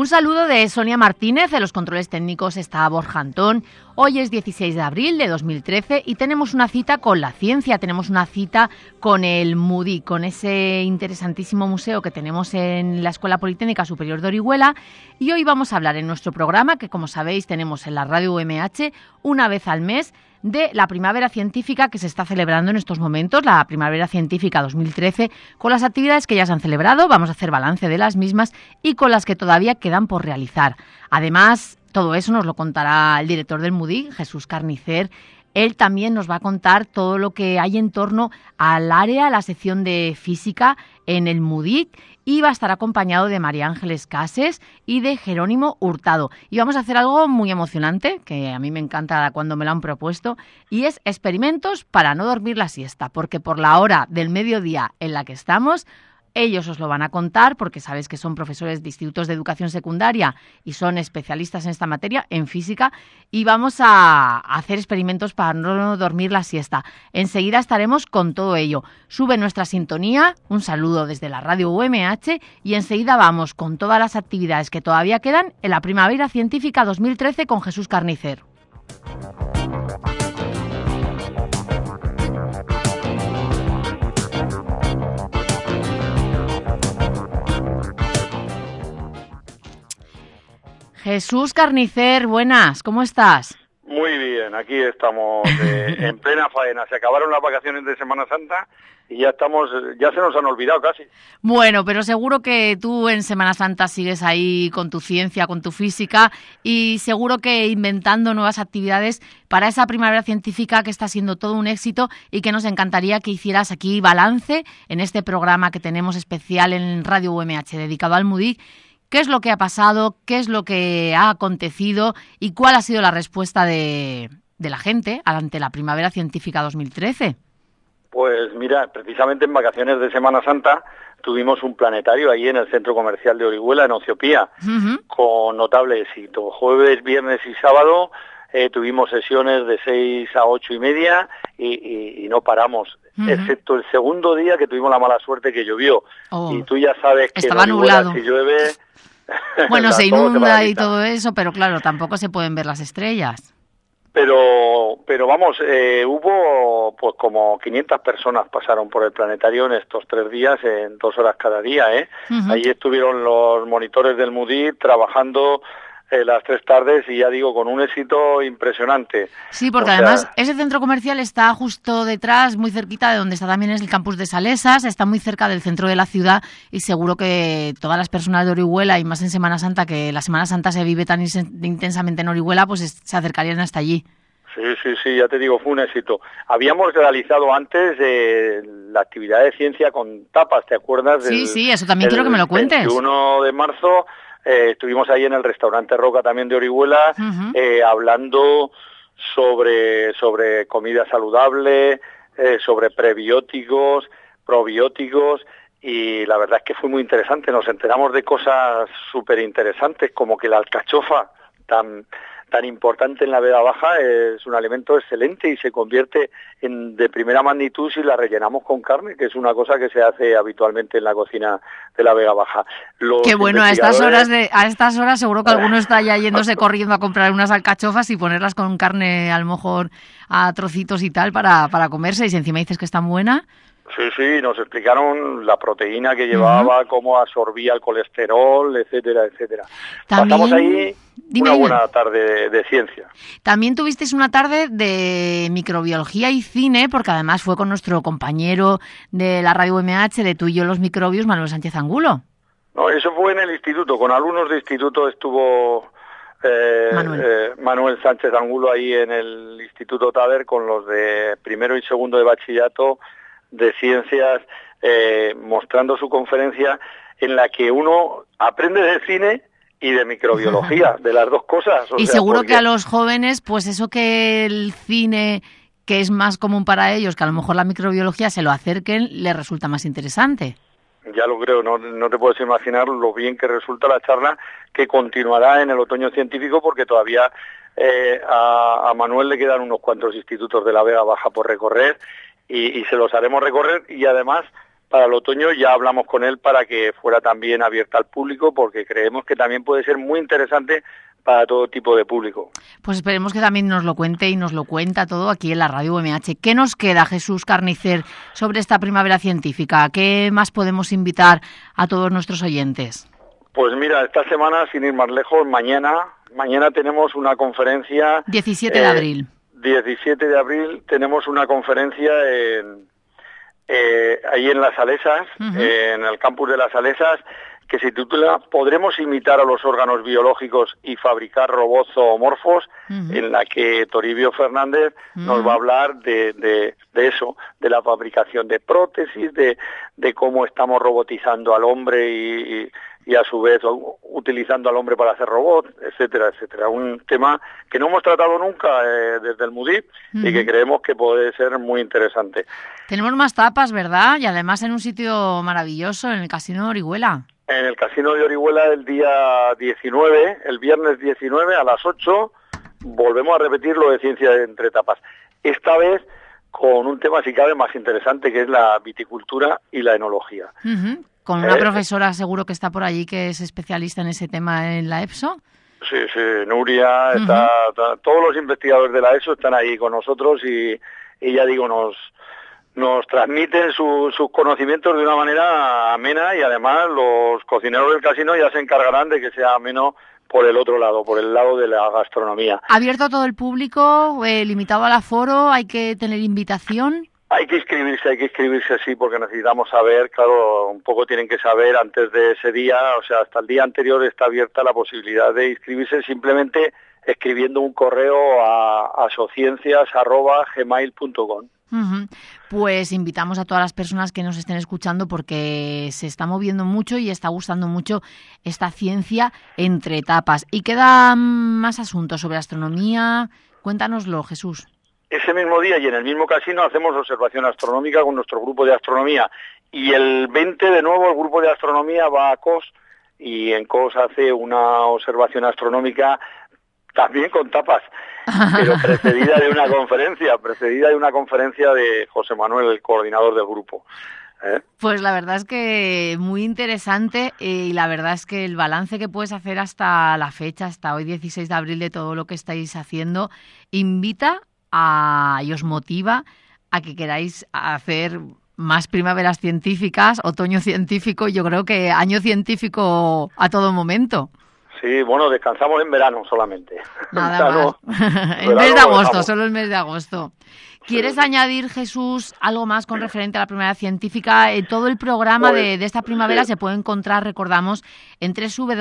Un saludo de Sonia Martínez, de los controles técnicos está Borja Antón. Hoy es 16 de abril de 2013 y tenemos una cita con la ciencia, tenemos una cita con el MUDI, con ese interesantísimo museo que tenemos en la Escuela Politécnica Superior de Orihuela. Y hoy vamos a hablar en nuestro programa, que como sabéis tenemos en la radio UMH una vez al mes, de la Primavera Científica que se está celebrando en estos momentos, la Primavera Científica 2013, con las actividades que ya se han celebrado, vamos a hacer balance de las mismas y con las que todavía quedan por realizar. Además, todo eso nos lo contará el director del MUDI, Jesús Carnicer. Él también nos va a contar todo lo que hay en torno al área, la sección de física en el MUDI, y va a estar acompañado de María Ángeles Cases y de Jerónimo Hurtado. Y vamos a hacer algo muy emocionante, que a mí me encanta cuando me lo han propuesto, y es experimentos para no dormir la siesta, porque por la hora del mediodía en la que estamos, ellos os lo van a contar porque sabéis que son profesores de institutos de educación secundaria y son especialistas en esta materia, en física, y vamos a hacer experimentos para no dormir la siesta. Enseguida estaremos con todo ello. Sube nuestra sintonía, un saludo desde la radio UMH, y enseguida vamos con todas las actividades que todavía quedan en la Primavera Científica 2013 con Jesús Carnicer. Jesús Carnicer, buenas, ¿cómo estás? Muy bien, aquí estamos en plena faena. Se acabaron las vacaciones de Semana Santa y ya se nos han olvidado casi. Bueno, pero seguro que tú en Semana Santa sigues ahí con tu ciencia, con tu física, y seguro que inventando nuevas actividades para esa Primavera Científica que está siendo todo un éxito y que nos encantaría que hicieras aquí balance en este programa que tenemos especial en Radio UMH dedicado al MUDI. ¿Qué es lo que ha pasado? ¿Qué es lo que ha acontecido? ¿Y cuál ha sido la respuesta de la gente ante la Primavera Científica 2013? Pues mira, precisamente en vacaciones de Semana Santa tuvimos un planetario ahí en el Centro Comercial de Orihuela, en Ociopía, con notable éxito. Jueves, viernes y sábado tuvimos sesiones de 6 a 8 y media y no paramos, excepto el segundo día que tuvimos la mala suerte que llovió. Y tú ya sabes que estaba nublado. Si llueve... Bueno, se inunda y todo eso, pero claro, tampoco se pueden ver las estrellas. Pero vamos, hubo pues como 500 personas pasaron por el planetario en estos 3 días, en 2 horas cada día, ¿eh? Ahí estuvieron los monitores del MUDI trabajando las 3 tardes y ya digo, con un éxito impresionante. Sí, porque además ese centro comercial está justo detrás, muy cerquita de donde está también el campus de Salesas, está muy cerca del centro de la ciudad y seguro que todas las personas de Orihuela, y más en Semana Santa, que la Semana Santa se vive tan intensamente en Orihuela, pues se acercarían hasta allí. Sí, ya te digo, fue un éxito. Habíamos realizado antes la actividad de ciencia con tapas, ¿te acuerdas? Sí, eso también quiero que me lo cuentes. El 21 de marzo estuvimos ahí en el restaurante Roca también de Orihuela, hablando sobre comida saludable, sobre prebióticos, probióticos, y la verdad es que fue muy interesante. Nos enteramos de cosas súper interesantes, como que la alcachofa, tan importante en la Vega Baja, es un alimento excelente y se convierte de primera magnitud si la rellenamos con carne, que es una cosa que se hace habitualmente en la cocina de la Vega Baja. Qué bueno, a estas horas seguro que alguno está ya yéndose corriendo a comprar unas alcachofas y ponerlas con carne, a lo mejor a trocitos y tal, para comerse, y si encima dices que están buenas. Sí, nos explicaron la proteína que llevaba, cómo absorbía el colesterol, etcétera. Pasamos ahí una buena tarde de ciencia. También tuvisteis una tarde de microbiología y cine, porque además fue con nuestro compañero de la radio UMH, de Tú y yo los microbios, Manuel Sánchez Angulo. No, eso fue en el instituto, con alumnos de instituto estuvo Manuel Sánchez Angulo ahí en el Instituto Taber, con los de primero y segundo de bachillerato de ciencias, mostrando su conferencia en la que uno aprende de cine y de microbiología, de las dos cosas. Y seguro que a los jóvenes, pues eso que el cine, que es más común para ellos, que a lo mejor la microbiología se lo acerquen, les resulta más interesante. Ya lo creo, no te puedes imaginar lo bien que resulta la charla, que continuará en el otoño científico, porque todavía a Manuel le quedan unos cuantos institutos de la Vega Baja por recorrer, y se los haremos recorrer, y además para el otoño ya hablamos con él para que fuera también abierta al público, porque creemos que también puede ser muy interesante para todo tipo de público. Pues esperemos que también nos lo cuente y nos lo cuenta todo aquí en la Radio UMH. ¿Qué nos queda, Jesús Carnicer, sobre esta primavera científica? ¿Qué más podemos invitar a todos nuestros oyentes? Pues mira, esta semana, sin ir más lejos, mañana tenemos una conferencia... 17 de abril. 17 de abril tenemos una conferencia ahí en Las Salesas, en el campus de Las Salesas, que se titula ¿Podremos imitar a los órganos biológicos y fabricar robots zoomorfos? En la que Toribio Fernández nos va a hablar de eso, de la fabricación de prótesis, de cómo estamos robotizando al hombre y a su vez utilizando al hombre para hacer robots, etcétera, etcétera. Un tema que no hemos tratado nunca desde el MUDIP y que creemos que puede ser muy interesante. Tenemos más tapas, ¿verdad? Y además en un sitio maravilloso, en el Casino de Orihuela. En el Casino de Orihuela el día 19, el viernes 19 a las 8, volvemos a repetir lo de Ciencia entre Tapas. Esta vez con un tema, si cabe, más interesante, que es la viticultura y la enología. Con una profesora seguro que está por allí, que es especialista en ese tema en la EPSO. Sí, Nuria, todos los investigadores de la EPSO están ahí con nosotros y ya digo, nos transmiten sus conocimientos de una manera amena y además los cocineros del casino ya se encargarán de que sea ameno por el otro lado, por el lado de la gastronomía. ¿Abierto a todo el público? ¿Limitado al aforo? ¿Hay que tener invitación? Hay que inscribirse, sí, porque necesitamos saber, claro, un poco tienen que saber antes de ese día, o sea, hasta el día anterior está abierta la posibilidad de inscribirse simplemente escribiendo un correo a sociencias@gmail.com. Pues invitamos a todas las personas que nos estén escuchando porque se está moviendo mucho y está gustando mucho esta ciencia entre etapas. Y quedan más asuntos sobre astronomía. Cuéntanoslo, Jesús. Ese mismo día y en el mismo casino hacemos observación astronómica con nuestro grupo de astronomía. Y el 20 de nuevo el grupo de astronomía va a COS y en COS hace una observación astronómica también con tapas, pero precedida de una conferencia de José Manuel, el coordinador del grupo. Pues la verdad es que muy interesante y la verdad es que el balance que puedes hacer hasta la fecha, hasta hoy 16 de abril, de todo lo que estáis haciendo, invita y os motiva a que queráis hacer más primaveras científicas, otoño científico y yo creo que año científico a todo momento. Sí, bueno, descansamos en verano solamente. Nada más. El mes de agosto, solo el mes de agosto. ¿Quieres añadir, Jesús, algo más con referente a la primavera científica? Todo el programa de esta primavera se puede encontrar, recordamos, en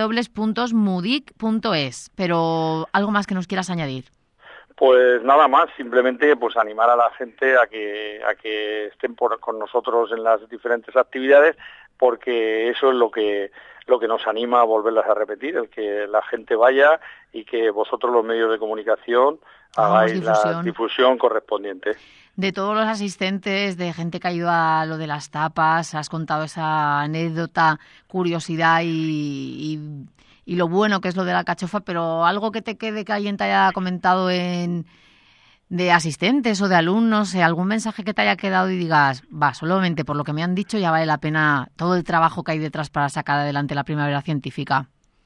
www.mudic.es. Pero algo más que nos quieras añadir. Pues nada más, simplemente pues animar a la gente a que estén con nosotros en las diferentes actividades, porque eso es lo que nos anima a volverlas a repetir, el que la gente vaya y que vosotros los medios de comunicación hagáis la difusión correspondiente. De todos los asistentes, de gente que ayuda a lo de las tapas, has contado esa anécdota, curiosidad y lo bueno que es lo de la cachofa, pero algo que te quede que alguien te haya comentado de asistentes o de alumnos, algún mensaje que te haya quedado y digas, solamente por lo que me han dicho ya vale la pena todo el trabajo que hay detrás para sacar adelante la primavera científica.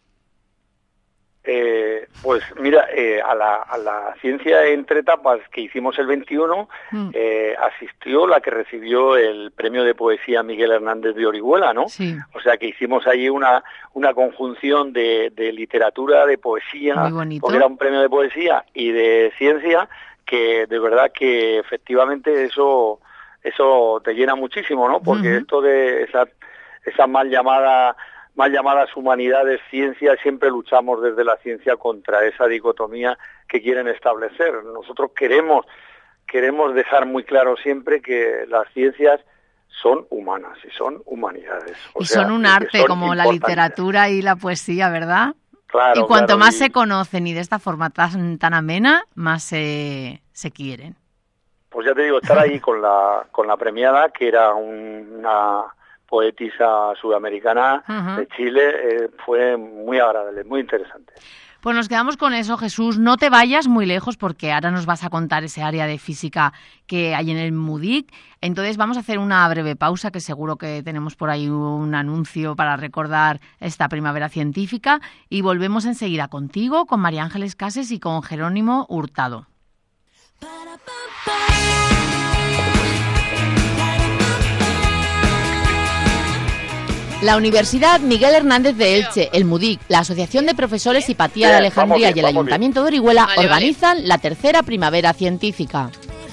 Pues mira, a la ciencia entre etapas que hicimos el 21 asistió la que recibió el premio de poesía Miguel Hernández de Orihuela, ¿no? Sí. O sea que hicimos allí una conjunción de literatura, de poesía, muy bonito, porque era un premio de poesía y de ciencia, que de verdad que efectivamente eso te llena muchísimo, ¿no? Porque esto de esa mal llamadas humanidades, ciencia, siempre luchamos desde la ciencia contra esa dicotomía que quieren establecer. Nosotros queremos dejar muy claro siempre que las ciencias son humanas y son humanidades. Y son un arte como la literatura y la poesía, ¿verdad? Claro, y cuanto más se conocen y de esta forma tan amena, más se quieren. Pues ya te digo, estar ahí con la premiada, que era una poetisa sudamericana de Chile, fue muy agradable, muy interesante. Pues nos quedamos con eso, Jesús. No te vayas muy lejos porque ahora nos vas a contar ese área de física que hay en el MUDIC. Entonces vamos a hacer una breve pausa, que seguro que tenemos por ahí un anuncio para recordar esta primavera científica, y volvemos enseguida contigo, con María Ángeles Cases y con Jerónimo Hurtado. La Universidad Miguel Hernández de Elche, el MUDIC, la Asociación de Profesores Hipatía de Alejandría y el Ayuntamiento de Orihuela organizan la tercera primavera científica.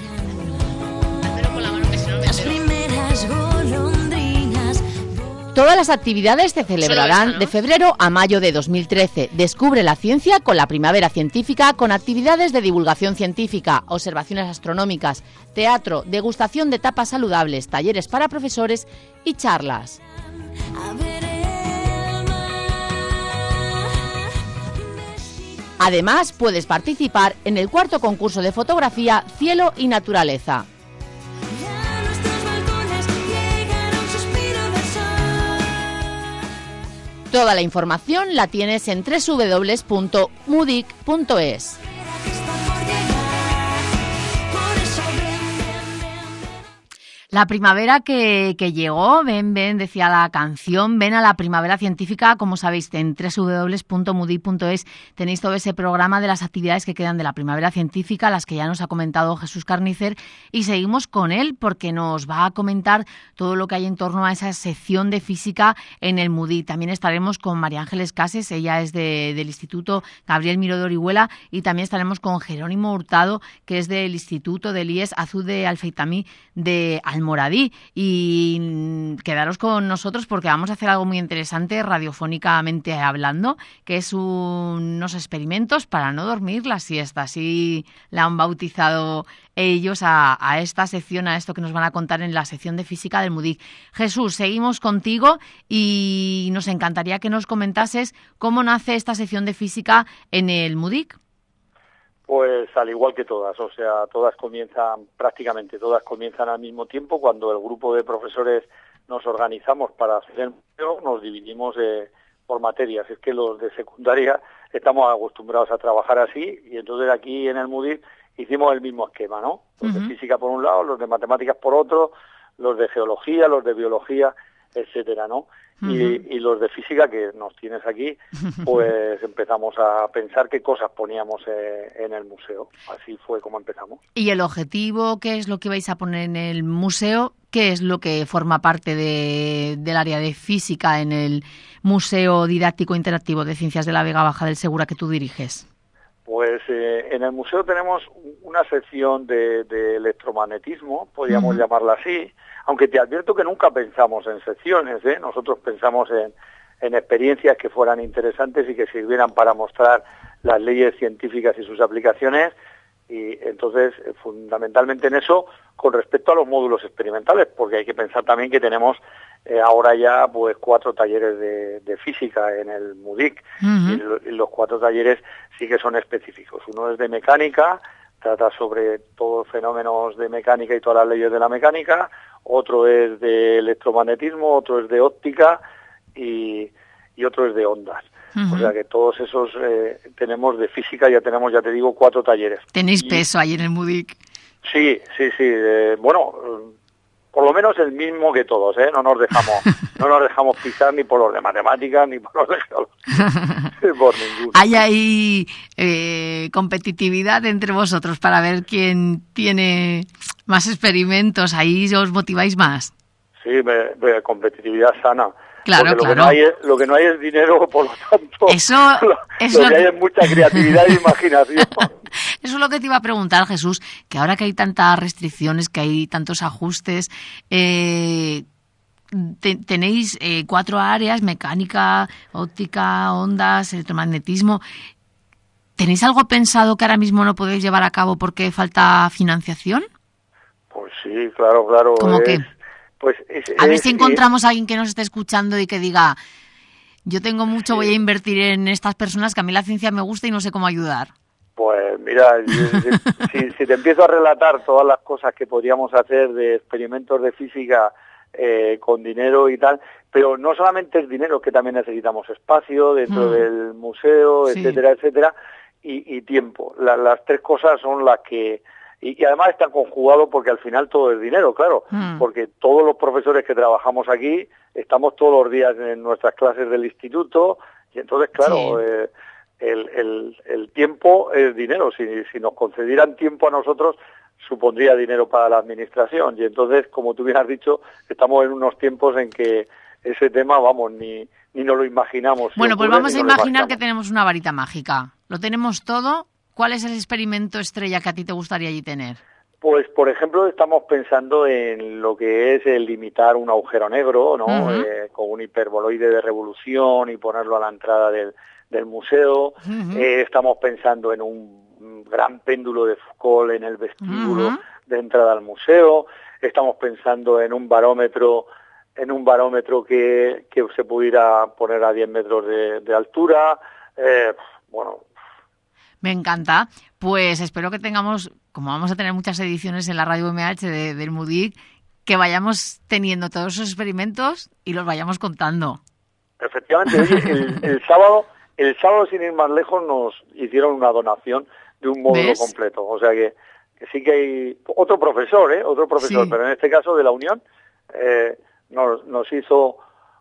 Todas las actividades se celebrarán de febrero a mayo de 2013. Descubre la ciencia con la primavera científica, con actividades de divulgación científica, observaciones astronómicas, teatro, degustación de tapas saludables, talleres para profesores y charlas. Además, puedes participar en el cuarto concurso de fotografía Cielo y Naturaleza. Toda la información la tienes en www.mudic.es. La primavera que llegó, ven, decía la canción, ven a la primavera científica, como sabéis, en www.mudic.es tenéis todo ese programa de las actividades que quedan de la primavera científica, las que ya nos ha comentado Jesús Carnicer, y seguimos con él porque nos va a comentar todo lo que hay en torno a esa sección de física en el MUDIC. También estaremos con María Ángeles Cases, ella es del Instituto Gabriel Miró de Orihuela, y también estaremos con Jerónimo Hurtado, que es del Instituto del IES Azud de Alfeitamí de Almoradí. Y quedaros con nosotros porque vamos a hacer algo muy interesante radiofónicamente hablando, que es unos experimentos para no dormir la siesta. Así la han bautizado ellos a esta sección, a esto que nos van a contar en la sección de física del MUDIC. Jesús, seguimos contigo y nos encantaría que nos comentases cómo nace esta sección de física en el MUDIC. Pues al igual que todas, o sea, prácticamente todas comienzan al mismo tiempo. Cuando el grupo de profesores nos organizamos para hacer el museo, nos dividimos por materias. Es que los de secundaria estamos acostumbrados a trabajar así, y entonces aquí en el MUDIC hicimos el mismo esquema, ¿no? Los de física por un lado, los de matemáticas por otro, los de geología, los de biología, etcétera, ¿no? Y los de física que nos tienes aquí, pues empezamos a pensar qué cosas poníamos en el museo. Así fue como empezamos. ¿Y el objetivo, qué es lo que vais a poner en el museo? ¿Qué es lo que forma parte del área de física en el Museo Didáctico Interactivo de Ciencias de la Vega Baja del Segura que tú diriges? Pues en el museo tenemos una sección de electromagnetismo, podríamos llamarla así, aunque te advierto que nunca pensamos en secciones, ¿eh? Nosotros pensamos en experiencias que fueran interesantes y que sirvieran para mostrar las leyes científicas y sus aplicaciones, y entonces fundamentalmente en eso con respecto a los módulos experimentales, porque hay que pensar también que tenemos ahora ya pues 4 talleres de física en el MUDIC, y los 4 talleres sí que son específicos. Uno es de mecánica, trata sobre todos los fenómenos de mecánica y todas las leyes de la mecánica. Otro es de electromagnetismo, otro es de óptica y otro es de ondas. O sea que todos esos tenemos de física, ya te digo, 4 talleres. ¿Tenéis peso ahí en el MUDIC? Sí. Bueno, por lo menos el mismo que todos, ¿eh? No nos dejamos pisar ni por los de matemáticas ni por los de geología. Por ninguno. ¿Hay ahí competitividad entre vosotros para ver quién tiene más experimentos? ¿Ahí os motiváis más? Sí, competitividad sana. Claro, porque claro. Lo que no hay es dinero, por lo tanto, eso lo que hay es mucha creatividad e imaginación. Eso es lo que te iba a preguntar, Jesús, que ahora que hay tantas restricciones, que hay tantos ajustes, tenéis 4 áreas: mecánica, óptica, ondas, electromagnetismo. ¿Tenéis algo pensado que ahora mismo no podéis llevar a cabo porque falta financiación? Pues sí, claro. ¿Cómo qué? Pues a ver si encontramos a alguien que nos esté escuchando y que diga: yo tengo mucho, voy a invertir en estas personas, que a mí la ciencia me gusta y no sé cómo ayudar. Pues mira, si te empiezo a relatar todas las cosas que podríamos hacer de experimentos de física con dinero y tal, pero no solamente es dinero, es que también necesitamos espacio dentro del museo, etcétera, etcétera, y tiempo. Las tres cosas son las que... Y además está conjugado porque al final todo es dinero, claro, porque todos los profesores que trabajamos aquí estamos todos los días en nuestras clases del instituto y entonces, claro, el tiempo es dinero. Si nos concedieran tiempo a nosotros, supondría dinero para la administración y entonces, como tú bien has dicho, estamos en unos tiempos en que ese tema, vamos, ni nos lo imaginamos. Bueno, pues vamos a imaginar que tenemos una varita mágica. Lo tenemos todo. ¿Cuál es el experimento estrella que a ti te gustaría allí tener? Pues, por ejemplo, estamos pensando en lo que es el limitar un agujero negro, ¿no? Con un hiperboloide de revolución y ponerlo a la entrada del museo. Estamos pensando en un gran péndulo de Foucault en el vestíbulo de entrada al museo. Estamos pensando en un barómetro que se pudiera poner a 10 metros de altura. Bueno... Me encanta. Pues espero que tengamos, como vamos a tener muchas ediciones en la radio UMH del MUDIC, que vayamos teniendo todos esos experimentos y los vayamos contando. Efectivamente, oye, el sábado sin ir más lejos nos hicieron una donación de un módulo completo. O sea que sí que hay otro profesor, pero en este caso de la Unión, nos hizo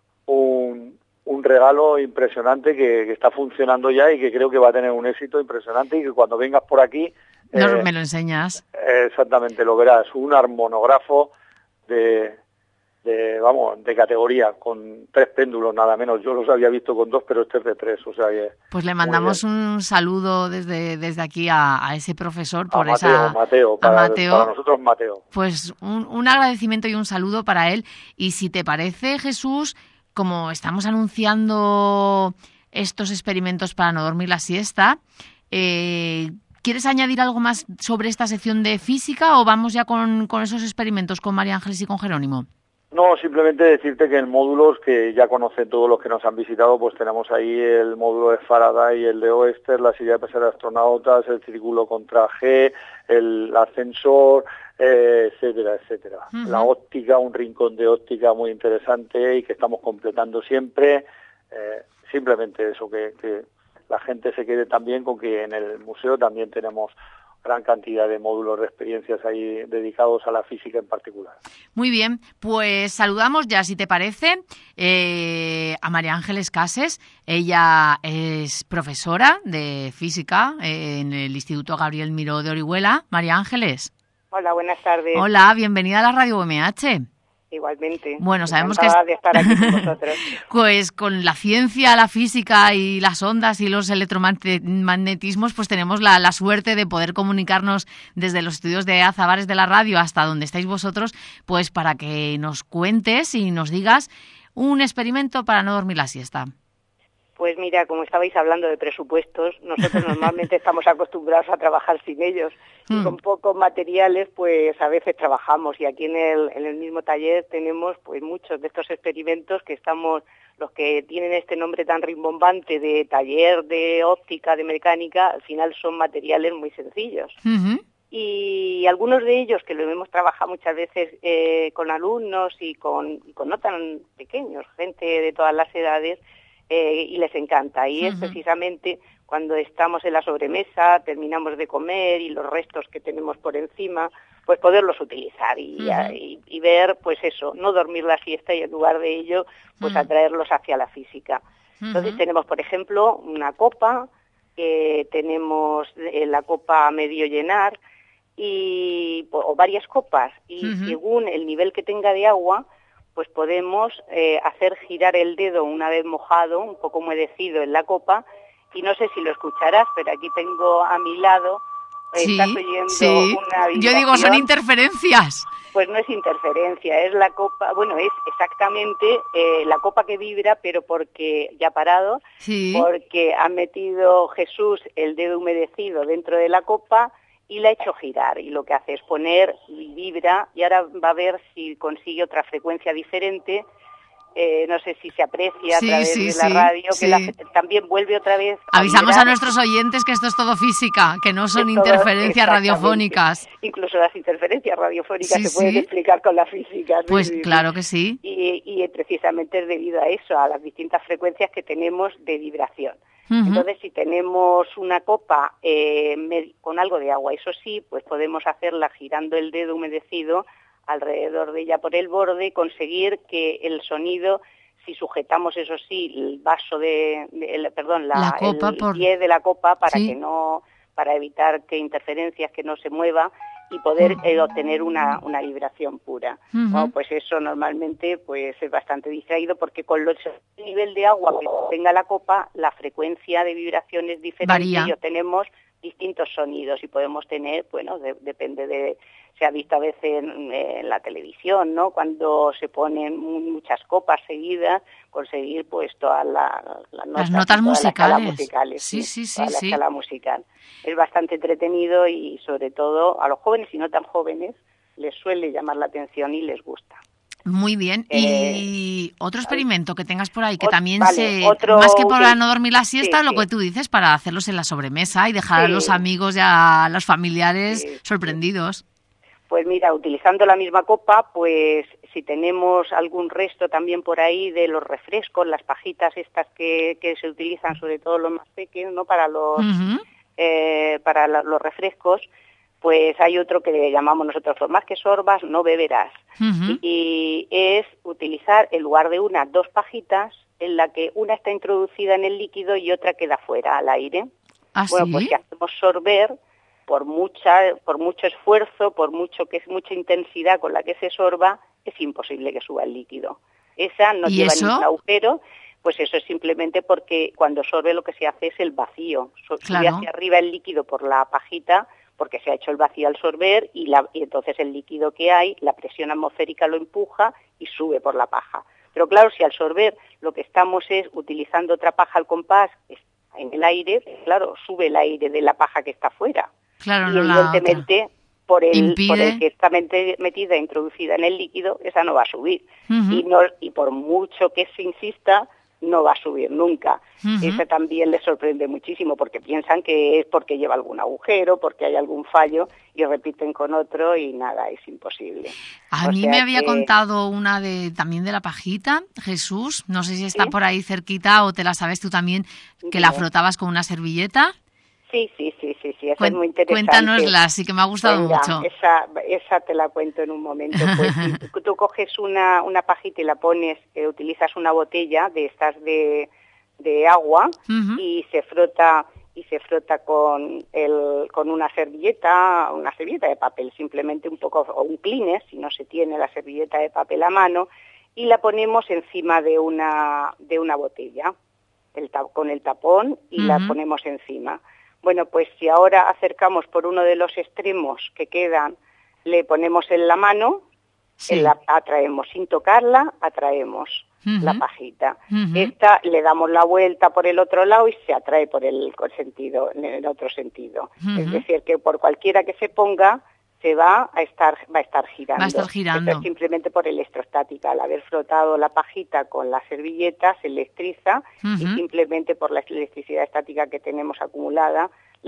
un regalo impresionante que está funcionando ya y que creo que va a tener un éxito impresionante y que cuando vengas por aquí... me lo enseñas. Exactamente, lo verás. Un armonógrafo de categoría, con 3 péndulos nada menos. Yo los había visto con 2, pero este es de 3, o sea que... Pues le mandamos un saludo desde aquí a ese profesor por Mateo, para nosotros Mateo. Pues un agradecimiento y un saludo para él. Y si te parece, Jesús... Como estamos anunciando estos experimentos para no dormir la siesta, ¿quieres añadir algo más sobre esta sección de física o vamos ya con esos experimentos con María Ángeles y con Jerónimo? No, simplemente decirte que en módulos que ya conocen todos los que nos han visitado, pues tenemos ahí el módulo de Faraday, el de Oester, la silla de pesar de astronautas, el círculo contra G, el ascensor, etcétera, etcétera. La óptica, un rincón de óptica muy interesante y que estamos completando siempre. Simplemente eso, que la gente se quede también con que en el museo también tenemos gran cantidad de módulos de experiencias ahí dedicados a la física en particular. Muy bien, pues saludamos ya, si te parece, a María Ángeles Cases. Ella es profesora de física en el Instituto Gabriel Miró de Orihuela. María Ángeles. Hola, buenas tardes. Hola, bienvenida a la radio UMH. Igualmente. Bueno, sabemos de estar aquí con vosotros. Pues con la ciencia, la física y las ondas y los electromagnetismos, pues tenemos la suerte de poder comunicarnos desde los estudios de Azabares de la radio hasta donde estáis vosotros, pues para que nos cuentes y nos digas un experimento para no dormir la siesta. Pues mira, como estabais hablando de presupuestos, nosotros normalmente estamos acostumbrados a trabajar sin ellos y con pocos materiales, pues a veces trabajamos y aquí en el mismo taller tenemos pues muchos de estos experimentos que estamos, los que tienen este nombre tan rimbombante de taller de óptica, de mecánica, al final son materiales muy sencillos. Y algunos de ellos que lo hemos trabajado muchas veces con alumnos y con no tan pequeños, gente de todas las edades, y les encanta. Y es precisamente cuando estamos en la sobremesa, terminamos de comer y los restos que tenemos por encima, pues poderlos utilizar y ver, pues eso, no dormir la siesta y en lugar de ello, pues atraerlos hacia la física. Entonces tenemos, por ejemplo, una copa, tenemos la copa a medio llenar, o varias copas, y según el nivel que tenga de agua, pues podemos hacer girar el dedo una vez mojado, un poco humedecido en la copa, y no sé si lo escucharás, pero aquí tengo a mi lado, estás oyendo una vibración. Yo digo, son interferencias. Pues no es interferencia, es la copa, bueno, es exactamente la copa que vibra, pero porque ya parado, porque ha metido Jesús el dedo humedecido dentro de la copa, y la ha hecho girar, y lo que hace es poner y vibra, y ahora va a ver si consigue otra frecuencia diferente, no sé si se aprecia a través de la radio, que también vuelve otra vez. Avisamos a nuestros oyentes que esto es todo física, que no son interferencias radiofónicas. Incluso las interferencias radiofónicas se pueden explicar con la física. Pues claro que sí. Y precisamente es debido a eso, a las distintas frecuencias que tenemos de vibración. Entonces, si tenemos una copa con algo de agua, eso sí, pues podemos hacerla girando el dedo humedecido alrededor de ella por el borde, conseguir que el sonido, si sujetamos eso sí el vaso el pie de la copa para evitar que interferencias, que no se mueva y poder obtener una vibración pura. Bueno, pues eso normalmente pues es bastante distraído porque con el nivel de agua que tenga la copa, la frecuencia de vibración es diferente y obtenemos distintos sonidos y podemos tener, bueno, depende de, se ha visto a veces en la televisión, ¿no? Cuando se ponen muchas copas seguidas, conseguir pues todas las notas musicales. Sí. La escala musical. Es bastante entretenido y sobre todo a los jóvenes y no tan jóvenes les suele llamar la atención y les gusta. Muy bien. Y otro experimento que tengas por ahí, que también más que para no dormir la siesta, lo que tú dices, para hacerlos en la sobremesa y dejar a los amigos y a los familiares sorprendidos. Pues mira, utilizando la misma copa, pues si tenemos algún resto también por ahí de los refrescos, las pajitas estas que se utilizan, sobre todo los más pequeños, ¿no? Para los refrescos, pues hay otro que le llamamos nosotros, por más que sorbas, no beberás. Y es utilizar, en lugar de dos pajitas, en la que una está introducida en el líquido y otra queda fuera, al aire. Bueno, pues si hacemos sorber, por mucho esfuerzo, por mucho que es mucha intensidad con la que se sorba, es imposible que suba el líquido. Esa no lleva ningún agujero, pues eso es simplemente porque cuando sorbe lo que se hace es el vacío. Sube hacia arriba el líquido por la pajita, porque se ha hecho el vacío al sorber y entonces el líquido que hay, la presión atmosférica lo empuja y sube por la paja. Pero claro, si al sorber lo que estamos es utilizando otra paja al compás en el aire, claro, sube el aire de la paja que está fuera. Claro, y evidentemente por el que está metida, introducida en el líquido, esa no va a subir. Y por mucho que se insista, no va a subir nunca. Eso también les sorprende muchísimo porque piensan que es porque lleva algún agujero, porque hay algún fallo y repiten con otro y nada, es imposible. A mí me había contado una también de la pajita, Jesús, no sé si está por ahí cerquita o te la sabes tú también, que la frotabas con una servilleta. Sí, esa es muy interesante. Cuéntanosla, sí que me ha gustado mucho. Esa te la cuento en un momento. Pues si tú coges una pajita y la pones, utilizas una botella de estas de agua y se frota con una servilleta de papel, simplemente un poco, o un Kleenex, si no se tiene la servilleta de papel a mano, y la ponemos encima de una botella, con el tapón, y la ponemos encima. Bueno, pues si ahora acercamos por uno de los extremos que quedan, le ponemos en la mano, atraemos, sin tocarla, atraemos la pajita. Esta le damos la vuelta por el otro lado y se atrae por en el otro sentido. Es decir, que por cualquiera que se ponga, va a estar girando. Esto es simplemente por electrostática. Al haber frotado la pajita con la servilleta, se electriza y simplemente por la electricidad estática que tenemos acumulada,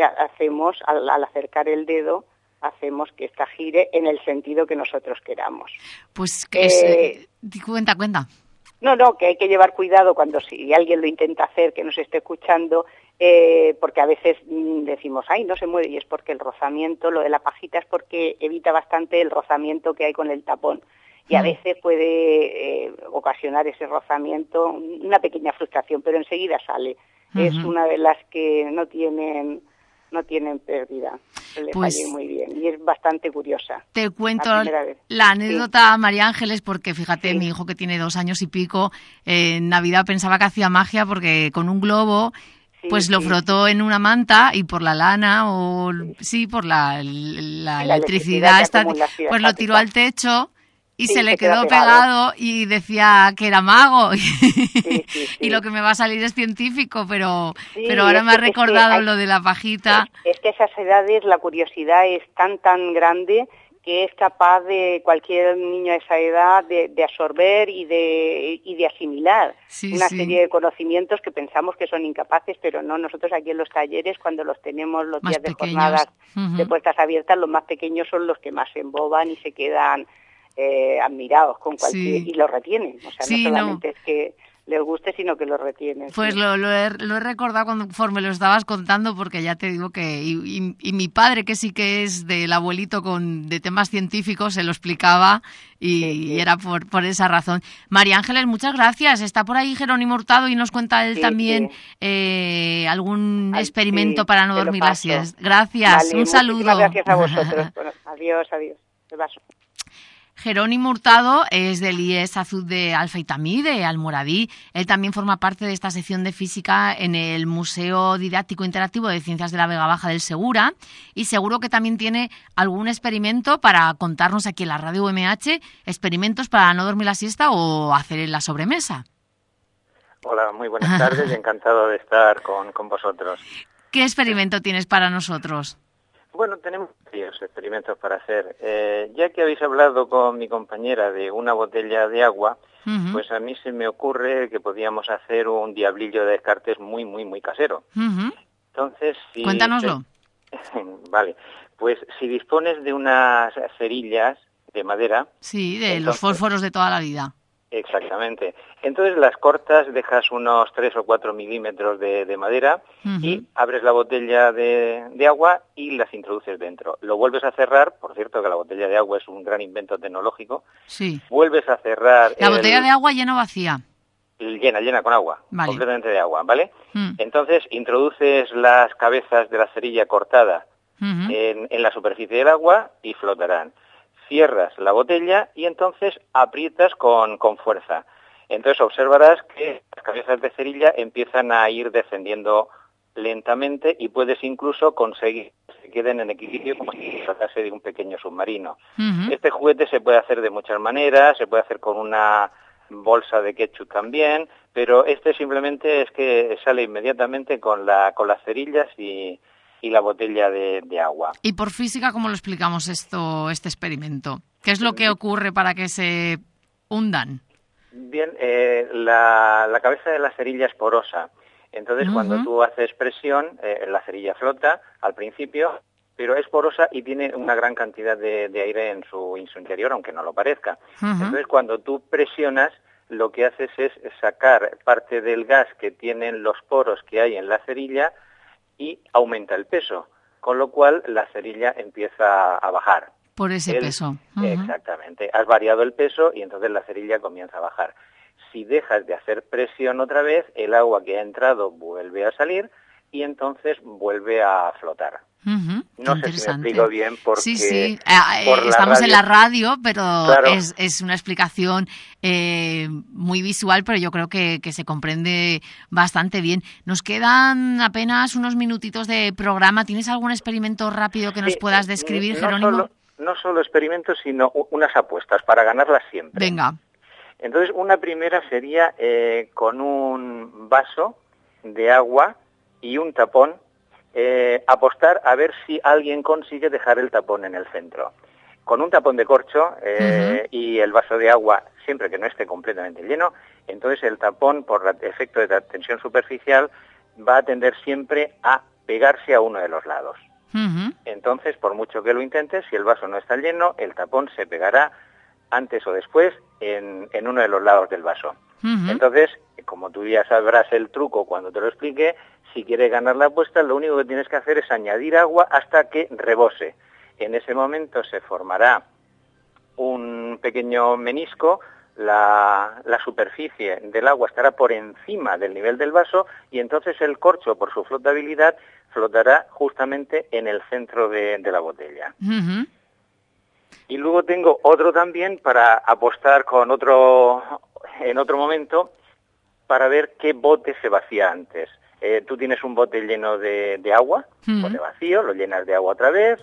al acercar el dedo, hacemos que esta gire en el sentido que nosotros queramos. Pues cuenta. No, que hay que llevar cuidado si alguien lo intenta hacer, que nos esté escuchando, porque a veces decimos, ay, no se mueve, y es porque el rozamiento, lo de la pajita es porque evita bastante el rozamiento que hay con el tapón. Y a veces puede ocasionar ese rozamiento una pequeña frustración, pero enseguida sale. Es una de las que no tienen pérdida. Le fallé muy bien y es bastante curiosa. Te cuento la anécdota, María Ángeles, porque fíjate, mi hijo que tiene 2 años y pico, en Navidad pensaba que hacía magia porque con un globo lo frotó en una manta y por la lana por la electricidad pues lo tiró al techo y se le quedó pegado y decía que era mago. Y lo que me va a salir es científico, pero ahora me ha recordado lo de la pajita. Es que a esas edades la curiosidad es tan grande que es capaz de cualquier niño a esa edad de absorber y de asimilar una serie de conocimientos que pensamos que son incapaces, pero no. Nosotros aquí en los talleres, cuando los tenemos los días de jornadas de puertas abiertas, los más pequeños son los que más se emboban y se quedan admirados con cualquier y lo retienen. O sea, no solamente es que les guste, sino que lo retienen. Pues lo he recordado conforme lo estabas contando, porque ya te digo que y mi padre, que sí que es del abuelito de temas científicos, se lo explicaba y era por esa razón. María Ángeles, muchas gracias. Está por ahí Jerónimo Hurtado y nos cuenta él también algún experimento para no dormir las siestas. Gracias, vale, un saludo. Gracias a vosotros. Bueno, adiós. Te paso. Jerónimo Hurtado es del IES Azud de Alfa y Tamí, de Almoradí. Él también forma parte de esta sección de física en el Museo Didáctico Interactivo de Ciencias de la Vega Baja del Segura, y seguro que también tiene algún experimento para contarnos aquí en la Radio UMH, experimentos para no dormir la siesta o hacer en la sobremesa. Hola, muy buenas tardes y encantado de estar con vosotros. ¿Qué experimento tienes para nosotros? Bueno, tenemos varios experimentos para hacer. Ya que habéis hablado con mi compañera de una botella de agua, pues a mí se me ocurre que podíamos hacer un diablillo de Descartes muy, muy, muy casero. Entonces, cuéntanoslo. Vale, pues si dispones de unas cerillas de madera... Sí, de los fósforos de toda la vida. Exactamente. Entonces las cortas, dejas unos 3 o 4 milímetros de madera y abres la botella de agua y las introduces dentro. Lo vuelves a cerrar, por cierto que la botella de agua es un gran invento tecnológico. Sí. Vuelves a cerrar... La botella de agua llena o vacía. Llena con agua, vale. Completamente de agua, ¿vale? Entonces introduces las cabezas de la cerilla cortada en la superficie del agua y flotarán. Cierras la botella y entonces aprietas con fuerza. Entonces observarás que las cabezas de cerilla empiezan a ir descendiendo lentamente y puedes incluso conseguir que se queden en equilibrio como si se tratase de un pequeño submarino. Este juguete se puede hacer de muchas maneras, se puede hacer con una bolsa de ketchup también, pero este simplemente es que sale inmediatamente con las cerillas y la botella de agua. ¿Y por física cómo lo explicamos este experimento? ¿Qué es lo que ocurre para que se hundan? Bien, la cabeza de la cerilla es porosa. Entonces, cuando tú haces presión, la cerilla flota al principio, pero es porosa y tiene una gran cantidad de aire en su interior, aunque no lo parezca. Entonces, cuando tú presionas, lo que haces es sacar parte del gas que tienen los poros que hay en la cerilla y aumenta el peso, con lo cual la cerilla empieza a bajar. Por ese peso. Exactamente. Has variado el peso y entonces la cerilla comienza a bajar. Si dejas de hacer presión otra vez, el agua que ha entrado vuelve a salir y entonces vuelve a flotar. No sé si me explico bien porque... Sí. Estamos en la radio, pero claro, es una explicación muy visual, pero yo creo que se comprende bastante bien. Nos quedan apenas unos minutitos de programa. ¿Tienes algún experimento rápido que nos puedas describir, Jerónimo? No solo experimentos, sino unas apuestas para ganarlas siempre. Venga. Entonces, una primera sería con un vaso de agua y un tapón, apostar a ver si alguien consigue dejar el tapón en el centro. Con un tapón de corcho y el vaso de agua, siempre que no esté completamente lleno, entonces el tapón, por efecto de la tensión superficial, va a tender siempre a pegarse a uno de los lados. Entonces, por mucho que lo intentes, si el vaso no está lleno, el tapón se pegará antes o después en uno de los lados del vaso. Entonces, como tú ya sabrás el truco cuando te lo explique, si quieres ganar la apuesta, lo único que tienes que hacer es añadir agua hasta que rebose. En ese momento se formará un pequeño menisco, la superficie del agua estará por encima del nivel del vaso y entonces el corcho, por su flotabilidad, flotará justamente en el centro de la botella. Y luego tengo otro también para apostar en otro momento para ver qué bote se vacía antes. Tú tienes un bote lleno de agua, bote vacío, lo llenas de agua otra vez,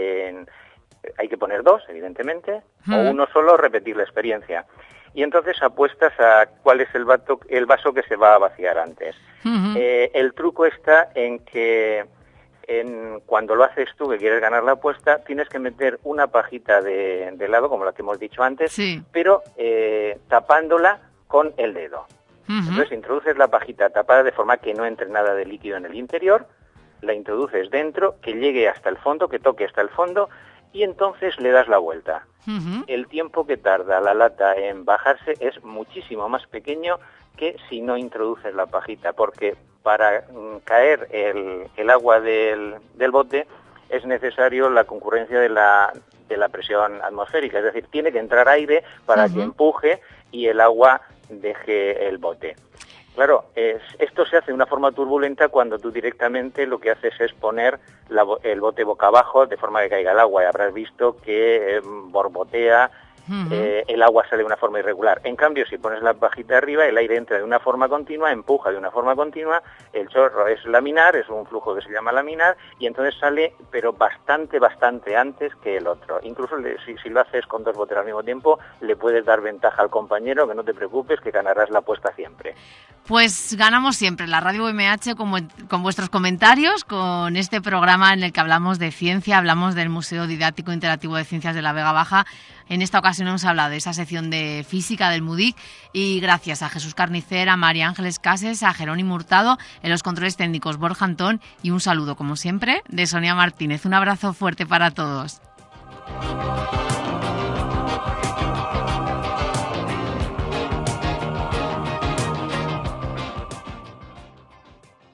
hay que poner 2, evidentemente, o uno solo, repetir la experiencia. Y entonces apuestas a cuál es el vaso que se va a vaciar antes. El truco está en que cuando lo haces tú, que quieres ganar la apuesta, tienes que meter una pajita de helado, como la que hemos dicho antes, sí, pero tapándola con el dedo. Entonces introduces la pajita tapada de forma que no entre nada de líquido en el interior, la introduces dentro, que llegue hasta el fondo, que toque hasta el fondo, y entonces le das la vuelta. El tiempo que tarda la lata en bajarse es muchísimo más pequeño que si no introduces la pajita, porque para caer el agua del bote es necesario la concurrencia de la presión atmosférica, es decir, tiene que entrar aire para que empuje y el agua deje el bote. Claro, esto se hace de una forma turbulenta cuando tú directamente lo que haces es poner el bote boca abajo de forma que caiga el agua, y habrás visto que borbotea, el agua sale de una forma irregular. En cambio, si pones la pajita arriba, el aire entra de una forma continua, empuja de una forma continua, el chorro es laminar, es un flujo que se llama laminar, y entonces sale, pero bastante antes que el otro. Incluso si lo haces con dos botes al mismo tiempo, le puedes dar ventaja al compañero, que no te preocupes, que ganarás la apuesta siempre. Pues ganamos siempre la Radio UMH con vuestros comentarios, con este programa en el que hablamos de ciencia, hablamos del Museo Didáctico Interactivo de Ciencias de la Vega Baja. En esta ocasión hemos hablado de esa sección de física del MUDIC, y gracias a Jesús Carnicer, a María Ángeles Cases, a Jerónimo Hurtado, en los controles técnicos Borja Antón, y un saludo como siempre de Sonia Martínez. Un abrazo fuerte para todos.